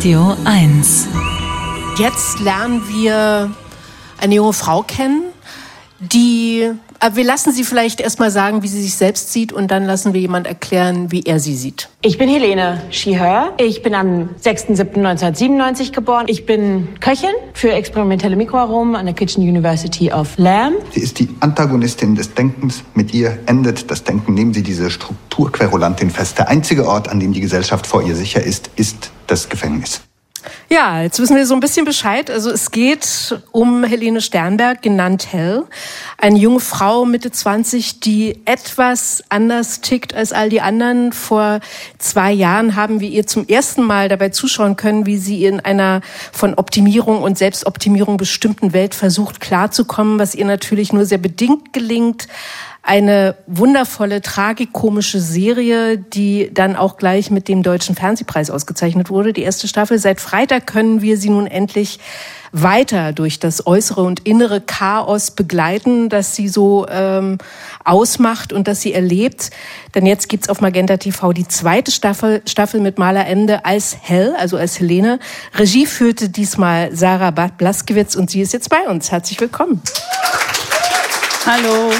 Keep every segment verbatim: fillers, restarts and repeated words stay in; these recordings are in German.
Radio eins. Jetzt lernen wir eine junge Frau kennen, die, wir lassen sie vielleicht erstmal sagen, wie sie sich selbst sieht, und dann lassen wir jemand erklären, wie er sie sieht. Ich bin Helene, she, her. Ich bin am sechster siebter neunzehnhundertsiebenundneunzig geboren. Ich bin Köchin für experimentelle Mikroaromen an der Kitchen University of Lamb. Sie ist die Antagonistin des Denkens. Mit ihr endet das Denken. Nehmen Sie diese Strukturquerulantin fest. Der einzige Ort, an dem die Gesellschaft vor ihr sicher ist, ist das Gefängnis. Ja, jetzt wissen wir so ein bisschen Bescheid. Also es geht um Helene Sternberg, genannt Hell. Eine junge Frau, Mitte zwanzig, die etwas anders tickt als all die anderen. Vor zwei Jahren haben wir ihr zum ersten Mal dabei zuschauen können, wie sie in einer von Optimierung und Selbstoptimierung bestimmten Welt versucht klarzukommen, was ihr natürlich nur sehr bedingt gelingt. Eine wundervolle, tragikomische Serie, die dann auch gleich mit dem Deutschen Fernsehpreis ausgezeichnet wurde. Die erste Staffel. Seit Freitag können wir sie nun endlich weiter durch das äußere und innere Chaos begleiten, das sie so ähm, ausmacht und das sie erlebt. Denn jetzt gibt's auf Magenta T V die zweite Staffel, Staffel mit Marla Ende als Hell, also als Helene. Regie führte diesmal Sarah Blaskewitz und sie ist jetzt bei uns. Herzlich willkommen. Hallo.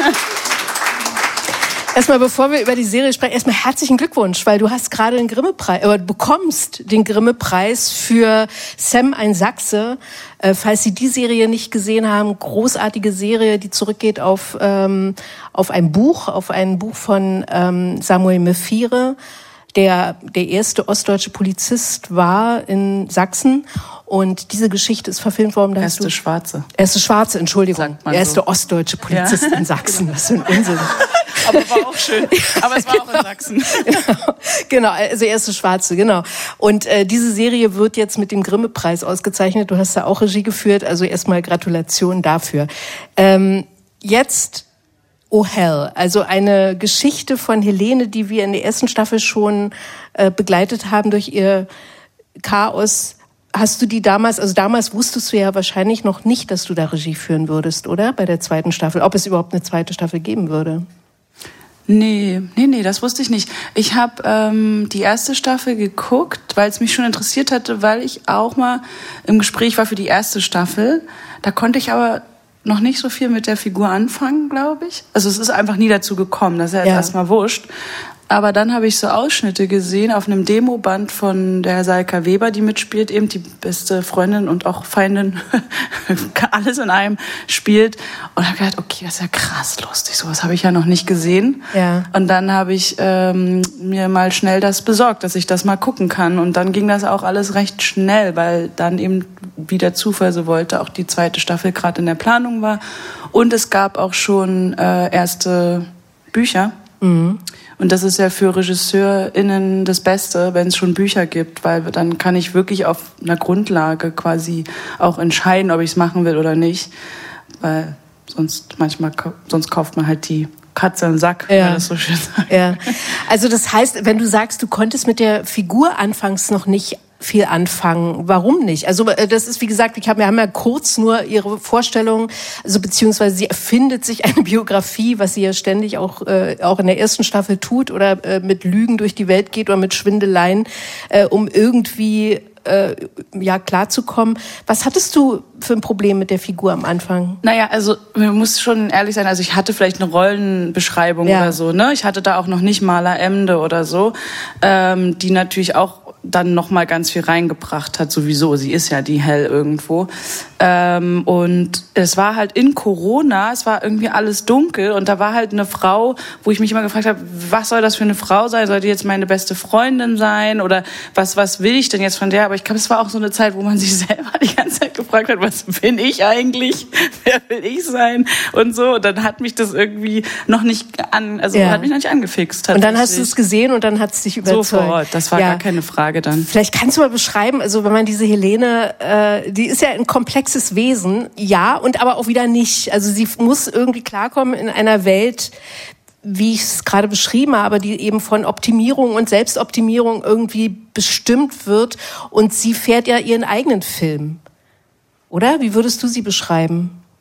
Erstmal, bevor wir über die Serie sprechen, erstmal herzlichen Glückwunsch, weil du hast gerade den Grimme-Preis, oder bekommst den Grimme-Preis für Sam, ein Sachse. Äh, falls Sie die Serie nicht gesehen haben, großartige Serie, die zurückgeht auf ähm, auf ein Buch, auf ein Buch von ähm, Samuel Mephire, der der erste ostdeutsche Polizist war in Sachsen. Und diese Geschichte ist verfilmt worden. Da erste du, Schwarze. Erste Schwarze, Entschuldigung. Der erste so. ostdeutsche Polizist ja. in Sachsen. Was für ein Unsinn. Aber war auch schön. Aber es war genau. auch in Sachsen. Genau, genau, also erste Schwarze, genau. Und äh, diese Serie wird jetzt mit dem Grimme-Preis ausgezeichnet. Du hast da auch Regie geführt, also erstmal Gratulation dafür. Ähm, jetzt Oh Hell, also eine Geschichte von Helene, die wir in der ersten Staffel schon äh, begleitet haben durch ihr Chaos. Hast du die damals, also damals wusstest du ja wahrscheinlich noch nicht, dass du da Regie führen würdest, oder? Bei der zweiten Staffel, ob es überhaupt eine zweite Staffel geben würde. Nee, nee, nee, das wusste ich nicht. Ich habe ähm, die erste Staffel geguckt, weil es mich schon interessiert hatte, weil ich auch mal im Gespräch war für die erste Staffel. Da konnte ich aber noch nicht so viel mit der Figur anfangen, glaube ich. Also es ist einfach nie dazu gekommen, das ist ja jetzt ja. erstmal wurscht. Aber dann habe ich so Ausschnitte gesehen auf einem Demoband von der Salka Weber, die mitspielt, eben die beste Freundin und auch Feindin, alles in einem spielt. Und habe gedacht, okay, das ist ja krass lustig, sowas habe ich ja noch nicht gesehen. Ja. Und dann habe ich ähm, mir mal schnell das besorgt, dass ich das mal gucken kann. Und dann ging das auch alles recht schnell, weil dann eben, wie der Zufall so wollte, auch die zweite Staffel gerade in der Planung war. Und es gab auch schon äh, erste Bücher. Mhm. Und das ist ja für RegisseurInnen das Beste, wenn es schon Bücher gibt, weil dann kann ich wirklich auf einer Grundlage quasi auch entscheiden, ob ich es machen will oder nicht. Weil sonst manchmal, sonst kauft man halt die Katze im Sack, ja. weil das so schön sagt. Ja. Also das heißt, wenn du sagst, du konntest mit der Figur anfangs noch nicht viel anfangen. Warum nicht? Also das ist, wie gesagt, ich hab, wir haben ja kurz nur ihre Vorstellung, also beziehungsweise sie erfindet sich eine Biografie, was sie ja ständig auch äh, auch in der ersten Staffel tut, oder äh, mit Lügen durch die Welt geht oder mit Schwindeleien, äh, um irgendwie äh, ja klarzukommen. Was hattest du für ein Problem mit der Figur am Anfang? Naja, also man muss schon ehrlich sein, also ich hatte vielleicht eine Rollenbeschreibung ja. oder so, ne? Ich hatte da auch noch nicht Marla Ende oder so, ähm, die natürlich auch dann noch mal ganz viel reingebracht hat, sowieso. Sie ist ja die Hell irgendwo. Ähm, und es war halt in Corona, es war irgendwie alles dunkel und da war halt eine Frau, wo ich mich immer gefragt habe, was soll das für eine Frau sein? Soll die jetzt meine beste Freundin sein? Oder was, was will ich denn jetzt von der? Aber ich glaube, es war auch so eine Zeit, wo man sich selber die ganze Zeit gefragt hat, was bin ich eigentlich? Wer will ich sein? Und so. Und dann hat mich das irgendwie noch nicht an, also ja. hat mich noch nicht angefixt. Und dann hast du es gesehen und dann hat es dich überzeugt. Sofort, das war ja. gar keine Frage dann. Vielleicht kannst du mal beschreiben, also wenn man diese Helene, äh, die ist ja ein komplexes Wesen, ja, und aber auch wieder nicht. Also sie muss irgendwie klarkommen in einer Welt, wie ich es gerade beschrieben habe, die eben von Optimierung und Selbstoptimierung irgendwie bestimmt wird, und sie fährt ja ihren eigenen Film. Oder? Wie würdest du sie beschreiben?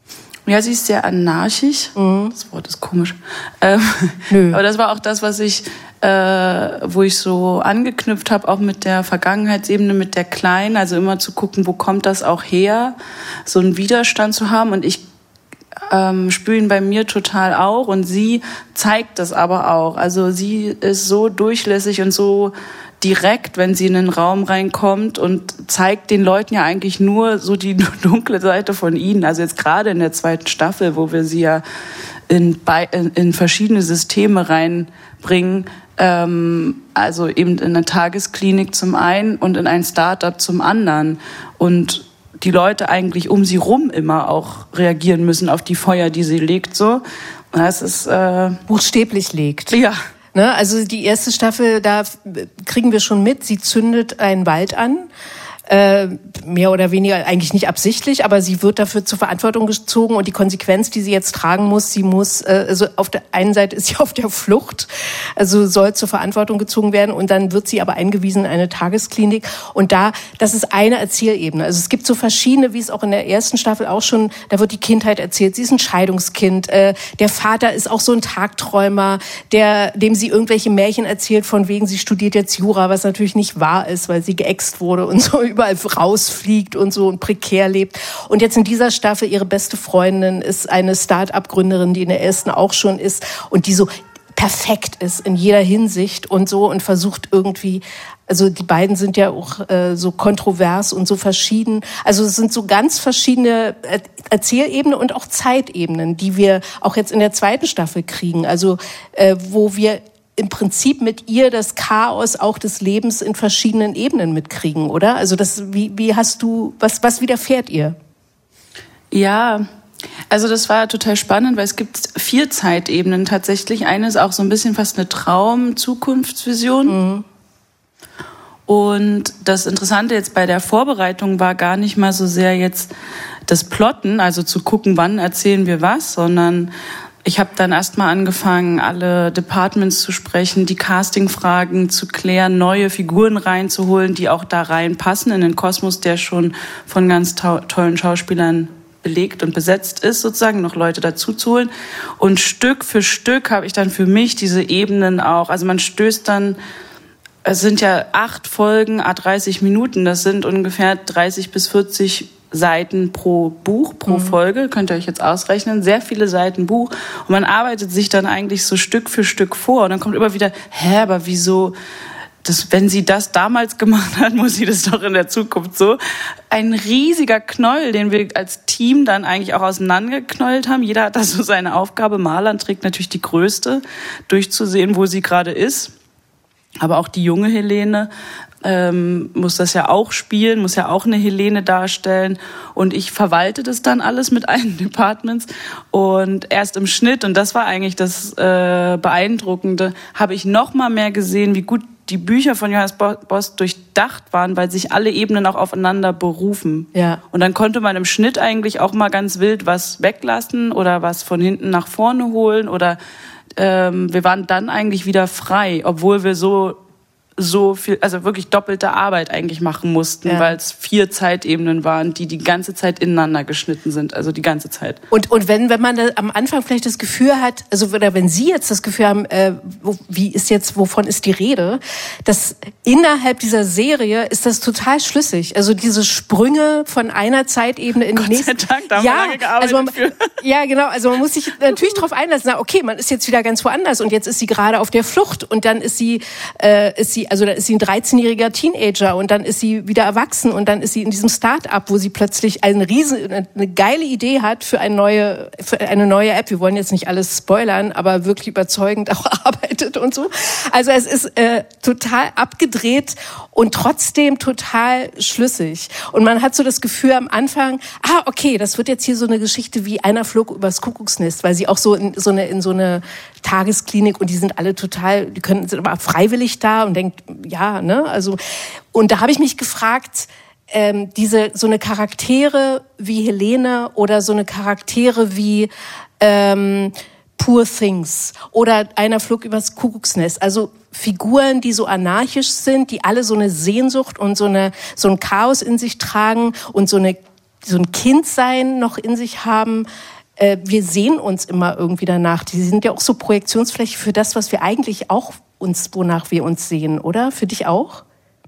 Ja, sie ist sehr anarchisch. Mhm. Das Wort ist komisch. Ähm, Nö. Aber das war auch das, was ich, äh, wo ich so angeknüpft habe, auch mit der Vergangenheitsebene, mit der Kleinen. Also immer zu gucken, wo kommt das auch her, so einen Widerstand zu haben. Und ich ähm, spüre ihn bei mir total auch. Und sie zeigt das aber auch. Also sie ist so durchlässig und so direkt, wenn sie in den Raum reinkommt und zeigt den Leuten ja eigentlich nur so die dunkle Seite von ihnen. Also jetzt gerade in der zweiten Staffel, wo wir sie ja in, in, in verschiedene Systeme reinbringen, ähm, also eben in eine Tagesklinik zum einen und in ein Start-up zum anderen. Und die Leute eigentlich um sie rum immer auch reagieren müssen auf die Feuer, die sie legt. So. Und das ist äh, buchstäblich legt. Ja. Ne, also die erste Staffel, da kriegen wir schon mit, sie zündet einen Wald an. Äh, mehr oder weniger eigentlich nicht absichtlich, aber sie wird dafür zur Verantwortung gezogen und die Konsequenz, die sie jetzt tragen muss, sie muss, äh, also auf der einen Seite ist sie auf der Flucht, also soll zur Verantwortung gezogen werden und dann wird sie aber eingewiesen in eine Tagesklinik und da, das ist eine Erzählebene. Also es gibt so verschiedene, wie es auch in der ersten Staffel auch schon, da wird die Kindheit erzählt, sie ist ein Scheidungskind, äh, der Vater ist auch so ein Tagträumer, der, dem sie irgendwelche Märchen erzählt, von wegen sie studiert jetzt Jura, was natürlich nicht wahr ist, weil sie geäxt wurde und so überall rausfliegt und so und prekär lebt. Und jetzt in dieser Staffel, ihre beste Freundin ist eine Start-up-Gründerin, die in der ersten auch schon ist und die so perfekt ist in jeder Hinsicht und so und versucht irgendwie, also die beiden sind ja auch äh, so kontrovers und so verschieden. Also es sind so ganz verschiedene Erzählebenen und auch Zeitebenen, die wir auch jetzt in der zweiten Staffel kriegen. Also äh, wo wir im Prinzip mit ihr das Chaos auch des Lebens in verschiedenen Ebenen mitkriegen, oder? Also das, wie, wie hast du, was, was widerfährt ihr? Ja, also das war total spannend, weil es gibt vier Zeitebenen tatsächlich. Eine ist auch so ein bisschen fast eine Traum-Zukunftsvision. Mhm. Und das Interessante jetzt bei der Vorbereitung war gar nicht mal so sehr jetzt das Plotten, also zu gucken, wann erzählen wir was, sondern ich habe dann erstmal angefangen, alle Departments zu sprechen, die Castingfragen zu klären, neue Figuren reinzuholen, die auch da reinpassen in den Kosmos, der schon von ganz to- tollen Schauspielern belegt und besetzt ist, sozusagen, noch Leute dazu zu holen. Und Stück für Stück habe ich dann für mich diese Ebenen auch, also man stößt dann, es sind ja acht Folgen, à dreißig Minuten, das sind ungefähr dreißig bis vierzig Seiten pro Buch, pro mhm. Folge, könnt ihr euch jetzt ausrechnen, sehr viele Seiten Buch und man arbeitet sich dann eigentlich so Stück für Stück vor und dann kommt immer wieder, hä, aber wieso, das, wenn sie das damals gemacht hat, muss sie das doch in der Zukunft so. Ein riesiger Knäuel, den wir als Team dann eigentlich auch auseinandergeknäult haben, jeder hat da so seine Aufgabe, Marlan trägt natürlich die größte, durchzusehen, wo sie gerade ist, aber auch die junge Helene Ähm, muss das ja auch spielen, muss ja auch eine Helene darstellen und ich verwalte das dann alles mit allen Departments und erst im Schnitt, und das war eigentlich das äh, Beeindruckende, habe ich noch mal mehr gesehen, wie gut die Bücher von Johannes Boss durchdacht waren, weil sich alle Ebenen auch aufeinander berufen. Ja. Und dann konnte man im Schnitt eigentlich auch mal ganz wild was weglassen oder was von hinten nach vorne holen oder ähm, wir waren dann eigentlich wieder frei, obwohl wir so so viel, also wirklich doppelte Arbeit eigentlich machen mussten, ja. weil es vier Zeitebenen waren, die die ganze Zeit ineinander geschnitten sind, also die ganze Zeit. Und und wenn wenn man da am Anfang vielleicht das Gefühl hat, also oder wenn Sie jetzt das Gefühl haben, äh, wo, wie ist jetzt, wovon ist die Rede, dass innerhalb dieser Serie ist das total schlüssig. Also diese Sprünge von einer Zeitebene in die Gott nächste. Gott sei Dank, da haben ja, wir lange gearbeitet also man, für. Ja, genau. Also man muss sich natürlich darauf einlassen. Na, okay, man ist jetzt wieder ganz woanders und jetzt ist sie gerade auf der Flucht und dann ist sie, äh, ist sie, also da ist sie ein dreizehnjähriger Teenager und dann ist sie wieder erwachsen und dann ist sie in diesem Start-up, wo sie plötzlich eine riesen, eine geile Idee hat für eine neue, für eine neue App. Wir wollen jetzt nicht alles spoilern, aber wirklich überzeugend auch arbeitet und so. Also es ist äh, total abgedreht und trotzdem total schlüssig. Und man hat so das Gefühl am Anfang, ah, okay, das wird jetzt hier so eine Geschichte wie Einer flog übers Kuckucksnest, weil sie auch so in so eine, in so eine Tagesklinik und die sind alle total, die können, sind aber freiwillig da und denkt, ja, ne, also, und da habe ich mich gefragt, ähm, diese, so eine Charaktere wie Helene oder so eine Charaktere wie, ähm, Poor Things oder Einer flog übers Kuckucksnest, also Figuren, die so anarchisch sind, die alle so eine Sehnsucht und so eine, so ein Chaos in sich tragen und so eine, so ein Kindsein noch in sich haben. äh, wir sehen uns immer irgendwie danach. Die sind ja auch so Projektionsfläche für das, was wir eigentlich auch uns, wonach wir uns sehen, oder? Für dich auch?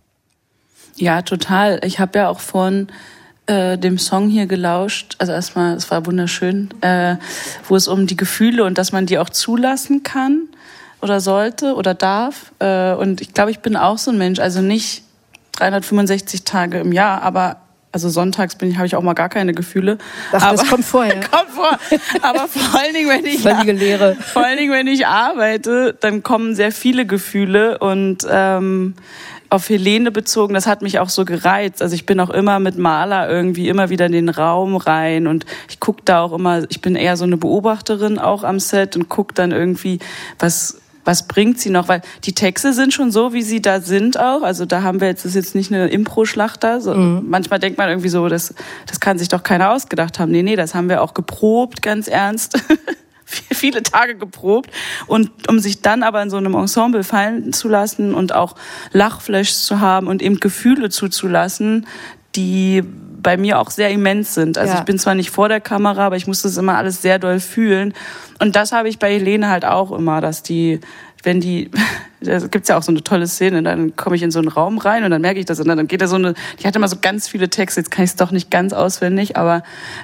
Ja, total. Ich habe ja auch vorhin äh, dem Song hier gelauscht. Also erstmal, es war wunderschön, äh, wo es um die Gefühle und dass man die auch zulassen kann oder sollte oder darf. Äh, und ich glaube, ich bin auch so ein Mensch. Also nicht dreihundertfünfundsechzig Tage im Jahr, aber also sonntags bin ich, habe ich auch mal gar keine Gefühle. Ach, aber, das kommt vorher. kommt vor. Aber vor allen Dingen, wenn ich völlige Leere. Vor allen Dingen, wenn ich arbeite, dann kommen sehr viele Gefühle und ähm, auf Helene bezogen, das hat mich auch so gereizt. Also ich bin auch immer mit Maler irgendwie immer wieder in den Raum rein und ich gucke da auch immer, ich bin eher so eine Beobachterin auch am Set und gucke dann irgendwie, was was bringt sie noch, weil die Texte sind schon so, wie sie da sind auch. Also da haben wir jetzt, das ist jetzt nicht eine Impro-Schlachter. So, mhm. Manchmal denkt man irgendwie so, das, das kann sich doch keiner ausgedacht haben. Nee, nee, das haben wir auch geprobt, ganz ernst. Viele Tage geprobt. Und um sich dann aber in so einem Ensemble fallen zu lassen und auch Lachflashs zu haben und eben Gefühle zuzulassen, die bei mir auch sehr immens sind. Also ja. Ich bin zwar nicht vor der Kamera, aber ich muss das immer alles sehr doll fühlen. Und das habe ich bei Helene halt auch immer, dass die, wenn die, da gibt's ja auch so eine tolle Szene, dann komme ich in so einen Raum rein und dann merke ich das und dann geht da so eine, die hat immer so ganz viele Texte, jetzt kann ich es doch nicht ganz auswendig, aber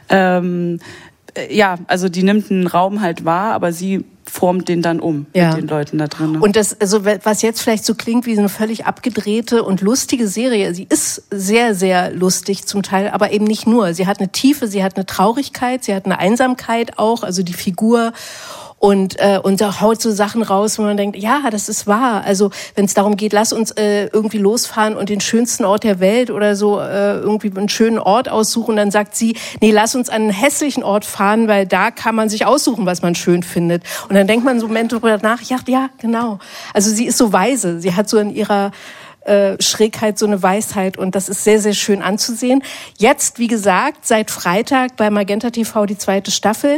ähm, ja, also die nimmt einen Raum halt wahr, aber sie formt den dann um ja. mit den Leuten da drin. Und das, also was jetzt vielleicht so klingt wie so eine völlig abgedrehte und lustige Serie, sie ist sehr, sehr lustig zum Teil, aber eben nicht nur. Sie hat eine Tiefe, sie hat eine Traurigkeit, sie hat eine Einsamkeit auch, also die Figur. Und, äh, und da haut so Sachen raus, wo man denkt, ja, das ist wahr. Also wenn es darum geht, lass uns äh, irgendwie losfahren und den schönsten Ort der Welt oder so äh, irgendwie einen schönen Ort aussuchen, dann sagt sie, nee, lass uns an einen hässlichen Ort fahren, weil da kann man sich aussuchen, was man schön findet. Und dann denkt man so Momente drüber nach, ja, ja, genau. Also sie ist so weise, sie hat so in ihrer äh, Schrägheit so eine Weisheit und das ist sehr, sehr schön anzusehen. Jetzt, wie gesagt, seit Freitag bei Magenta T V die zweite Staffel.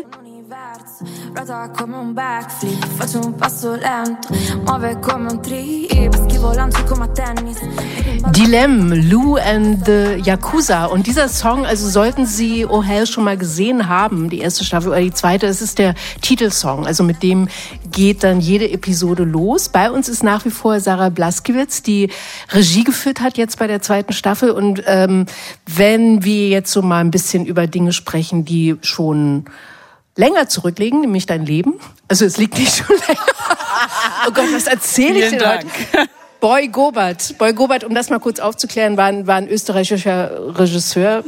Ruota come un backflip, faccio un passo lento, muove come un trip, schivo lancio come a tennis. Dilem, Lou and the Yakuza. Und dieser Song, also sollten Sie Oh Hell schon mal gesehen haben, die erste Staffel oder die zweite, es ist der Titelsong. Also mit dem geht dann jede Episode los. Bei uns ist nach wie vor Sarah Blaskiewicz, die Regie geführt hat jetzt bei der zweiten Staffel. Und ähm, wenn wir jetzt so mal ein bisschen über Dinge sprechen, die schon länger zurücklegen, nämlich dein Leben. Also es liegt nicht schon länger. Oh Gott, was erzähle ich dir heute? Boy Gobert. Boy Gobert, um das mal kurz aufzuklären, war ein, war ein österreichischer Regisseur.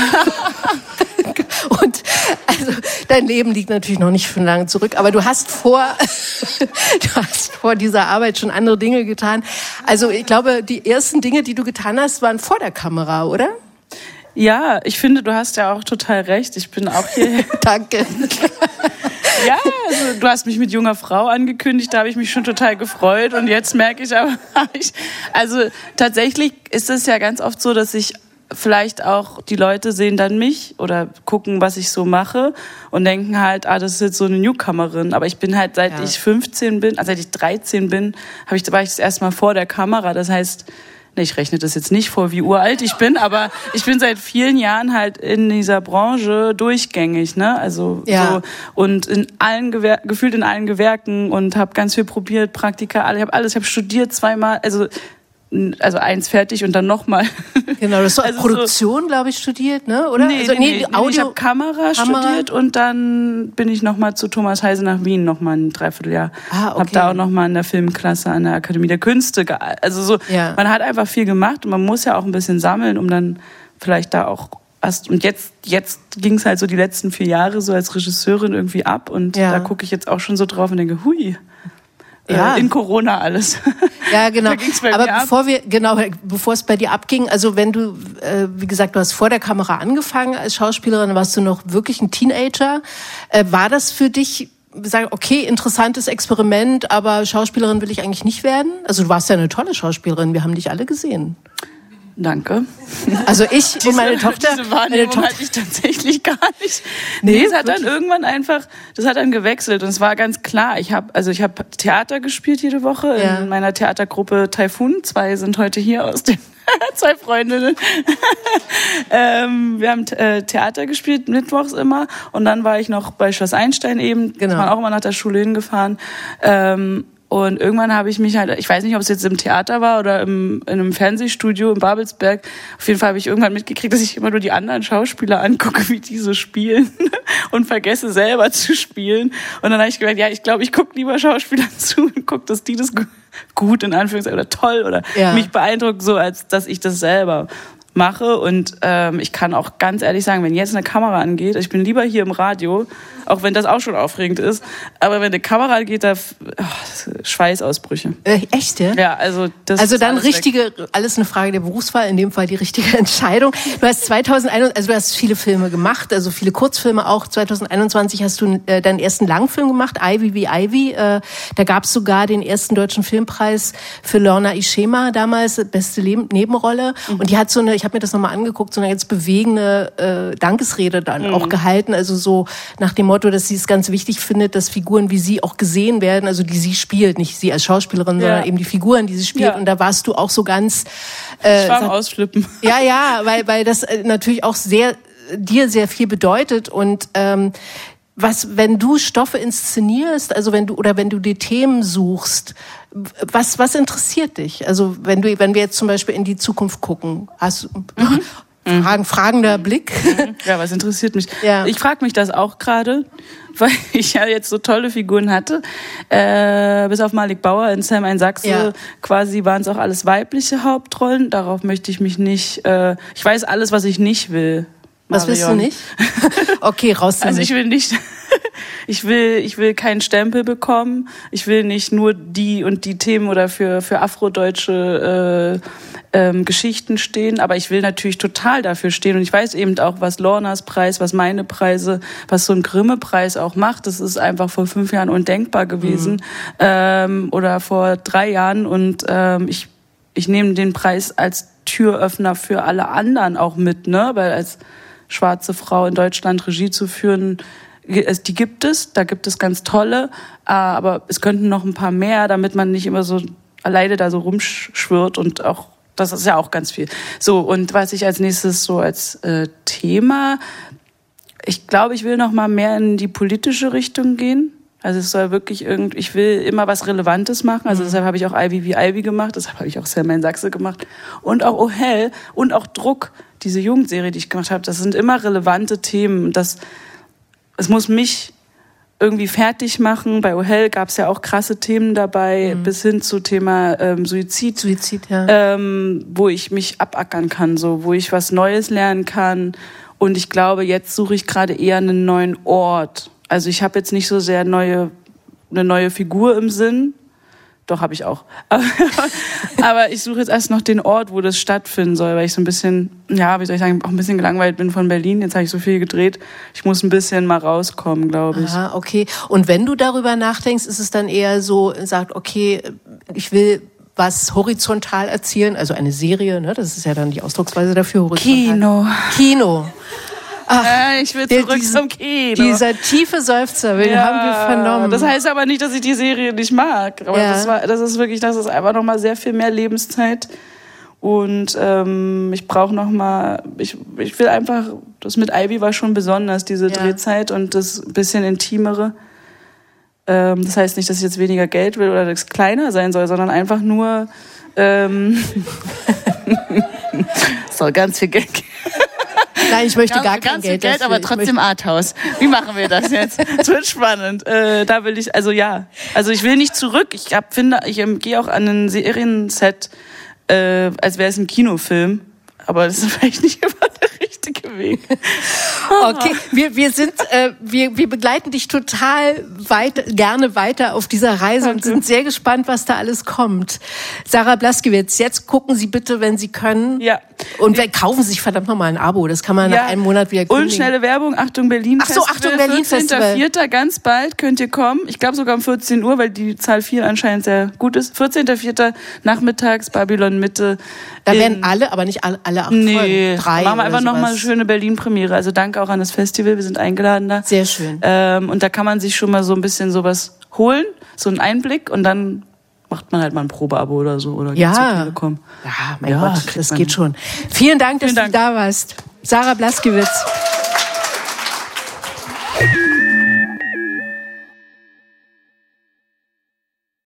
Und also dein Leben liegt natürlich noch nicht schon lange zurück, aber du hast vor, du hast vor dieser Arbeit schon andere Dinge getan. Also ich glaube, die ersten Dinge, die du getan hast, waren vor der Kamera, oder? Ja, ich finde, du hast ja auch total recht. Ich bin auch hier. Danke. Ja, also du hast mich mit junger Frau angekündigt, da habe ich mich schon total gefreut. Und jetzt merke ich aber, ich, also tatsächlich ist es ja ganz oft so, dass ich vielleicht auch, die Leute sehen dann mich oder gucken, was ich so mache und denken halt, ah, das ist jetzt so eine Newcomerin. Aber ich bin halt, seit ja. ich fünfzehn bin, also seit ich dreizehn bin, habe ich, war ich das erste Mal vor der Kamera. Das heißt, ich rechne das jetzt nicht vor, wie uralt ich bin, aber ich bin seit vielen Jahren halt in dieser Branche durchgängig, ne? Also ja. so und in allen Gewer- gefühlt in allen Gewerken und habe ganz viel probiert, Praktika, ich habe alles, ich habe studiert zweimal, also also eins fertig und dann nochmal. Genau, das ist also Produktion, so, glaube ich, studiert, ne? Oder? Nee, also, nee, nee, nee Audio, ich habe Kamera, Kamera studiert und dann bin ich nochmal zu Thomas Heise nach Wien nochmal ein Dreivierteljahr. Ah, okay. Habe da auch nochmal in der Filmklasse an der Akademie der Künste ge- Also so, ja. Man hat einfach viel gemacht und man muss ja auch ein bisschen sammeln, um dann vielleicht da auch erst, und jetzt, jetzt ging es halt so die letzten vier Jahre so als Regisseurin irgendwie ab und ja. da gucke ich jetzt auch schon so drauf und denke, hui. Ja. In Corona alles. Ja, genau. Aber bevor ab. wir, genau, bevor es bei dir abging, also wenn du, äh, wie gesagt, du hast vor der Kamera angefangen als Schauspielerin, warst du noch wirklich ein Teenager. Äh, war das für dich, sag, okay, interessantes Experiment, aber Schauspielerin will ich eigentlich nicht werden? Also du warst ja eine tolle Schauspielerin, wir haben dich alle gesehen. Danke. Also ich diese, und meine Tochter. Diese Wahrnehmung hatte ich tatsächlich gar nicht. Nee, nee es hat wirklich? Dann irgendwann einfach, das hat dann gewechselt und es war ganz klar. Ich habe also ich habe Theater gespielt jede Woche Ja. in meiner Theatergruppe Taifun. Zwei sind heute hier aus den zwei Freundinnen. ähm, wir haben äh, Theater gespielt, mittwochs immer. Und dann war ich noch bei Schloss Einstein eben. Genau. Ist man auch immer nach der Schule hingefahren. Ähm, und irgendwann habe ich mich halt, ich weiß nicht, ob es jetzt im Theater war oder im, in einem Fernsehstudio in Babelsberg. Auf jeden Fall habe ich irgendwann mitgekriegt, dass ich immer nur die anderen Schauspieler angucke, wie die so spielen und vergesse selber zu spielen. Und dann habe ich gedacht, ja, ich glaube, ich gucke lieber Schauspielern zu und gucke, dass die das gut in Anführungszeichen oder toll oder ja. mich beeindruckt, so als dass ich das selber mache. Und ähm, ich kann auch ganz ehrlich sagen, wenn jetzt eine Kamera angeht, ich bin lieber hier im Radio, auch wenn das auch schon aufregend ist, aber wenn eine Kamera angeht, da oh, Schweißausbrüche. Äh, echt, ja? Ja, also das Also ist dann alles richtige, weg. Alles eine Frage der Berufswahl, in dem Fall die richtige Entscheidung. Du hast zweitausendeinundzwanzig, also du hast viele Filme gemacht, also viele Kurzfilme auch. zweitausendeinundzwanzig hast du äh, deinen ersten Langfilm gemacht, Ivy wie Ivy. Äh, da gab es sogar den ersten deutschen Filmpreis für Lorna Ishema damals, beste Leben, Nebenrolle. Mhm. Und die hat so eine, ich habe mir das nochmal angeguckt, so eine jetzt bewegende äh, Dankesrede dann mhm. auch gehalten. Also so nach dem Motto, dass sie es ganz wichtig findet, dass Figuren wie sie auch gesehen werden, also die sie spielt, nicht sie als Schauspielerin, ja. sondern eben die Figuren, die sie spielt. Ja. Und da warst du auch so ganz... Äh, ich war am Ausflippen. Ja, ja, weil, weil das natürlich auch sehr dir sehr viel bedeutet. Und ähm, was, wenn du Stoffe inszenierst, also wenn du oder wenn du die Themen suchst, was was interessiert dich? Also wenn du, wenn wir jetzt zum Beispiel in die Zukunft gucken, hast du mhm. Fragen, fragender Blick. Ja, was interessiert mich? Ja. Ich frage mich das auch gerade, weil ich ja jetzt so tolle Figuren hatte. Äh, bis auf Malik Bauer in Sam ein Sachse, ja. quasi waren es auch alles weibliche Hauptrollen. Darauf möchte ich mich nicht... Äh, ich weiß alles, was ich nicht will. Was willst du nicht? Okay, raus damit. Also ich will nicht... Ich will, ich will keinen Stempel bekommen. Ich will nicht nur die und die Themen oder für, für afrodeutsche äh, ähm, Geschichten stehen. Aber ich will natürlich total dafür stehen. Und ich weiß eben auch, was Lornas Preis, was meine Preise, was so ein Grimme-Preis auch macht. Das ist einfach vor fünf Jahren undenkbar gewesen. Mhm. Ähm, oder vor drei Jahren. Und ähm, ich, ich nehme den Preis als Türöffner für alle anderen auch mit, ne? Weil als schwarze Frau in Deutschland Regie zu führen, die gibt es, da gibt es ganz tolle, aber es könnten noch ein paar mehr, damit man nicht immer so alleine da so rumschwirrt und auch, das ist ja auch ganz viel. So, und was ich als nächstes so als äh, Thema, ich glaube, ich will noch mal mehr in die politische Richtung gehen. Also es soll wirklich irgendwie, ich will immer was Relevantes machen, also deshalb habe ich auch Ivy wie Ivy gemacht, deshalb habe ich auch Sam in Sachse gemacht und auch Oh Hell und auch Druck, diese Jugendserie, die ich gemacht habe, das sind immer relevante Themen, das Es muss mich irgendwie fertig machen. Bei Oh Hell gab es ja auch krasse Themen dabei, mhm. bis hin zu Thema ähm, Suizid, Suizid ja. ähm, wo ich mich abackern kann, so, wo ich was Neues lernen kann. Und ich glaube, jetzt suche ich gerade eher einen neuen Ort. Also ich habe jetzt nicht so sehr neue, eine neue Figur im Sinn. Doch, habe ich auch. Aber, aber ich suche jetzt erst noch den Ort, wo das stattfinden soll, weil ich so ein bisschen, ja, wie soll ich sagen, auch ein bisschen gelangweilt bin von Berlin. Jetzt habe ich so viel gedreht. Ich muss ein bisschen mal rauskommen, glaube ich. Aha, okay. Und wenn du darüber nachdenkst, ist es dann eher so, sagt, okay, ich will was horizontal erzählen, also eine Serie, ne? Das ist ja dann die Ausdrucksweise dafür. Horizontal. Kino. Kino. Ach, äh, ich will zurück diese, zum Kino. Dieser tiefe Seufzer, den ja, haben wir vernommen. Das heißt aber nicht, dass ich die Serie nicht mag. Aber ja. das, war, das ist wirklich, das ist einfach nochmal sehr viel mehr Lebenszeit. Und ähm, ich brauche nochmal, ich, ich will einfach, das mit Ivy war schon besonders, diese ja. Drehzeit und das bisschen intimere. Ähm, das heißt nicht, dass ich jetzt weniger Geld will oder das kleiner sein soll, sondern einfach nur, ähm, soll ganz viel Geld geben. Nein, ich möchte ganz, gar kein ganz Geld, viel Geld, aber trotzdem Arthouse. Wie machen wir das jetzt? Es wird spannend. Äh, da will ich, also ja, also ich will nicht zurück. Ich hab, finde, ich ähm, gehe auch an ein Serienset, äh, als wäre es ein Kinofilm. Aber das ist vielleicht nicht immer der richtige Weg. Okay, wir, wir sind, äh, wir, wir begleiten dich total weit, gerne weiter auf dieser Reise. Danke. Und sind sehr gespannt, was da alles kommt. Sarah Blaskiewicz, jetzt gucken Sie bitte, wenn Sie können. Ja. Und wir kaufen sich verdammt nochmal ein Abo. Das kann man ja. nach einem Monat wieder kündigen. Und schnelle Werbung, Achtung Berlin Festival. Ach so, Achtung Berlin Festival. vierzehnter vierter ganz bald könnt ihr kommen. Ich glaube sogar um vierzehn Uhr, weil die Zahl vier anscheinend sehr gut ist. vierzehnter vierter nachmittags, Babylon Mitte. Da werden alle, aber nicht alle, alle acht nee, Folgen. Drei machen wir einfach nochmal eine schöne Berlin-Premiere. Also danke auch an das Festival, wir sind eingeladen da. Sehr schön. Ähm, und da kann man sich schon mal so ein bisschen sowas holen, so einen Einblick und dann macht man halt mal ein Probeabo oder so oder ja. geht zur Telekom. Ja, mein ja, Gott, das geht schon. Vielen Dank, dass Vielen du Dank. da warst. Sarah Blaskiewicz.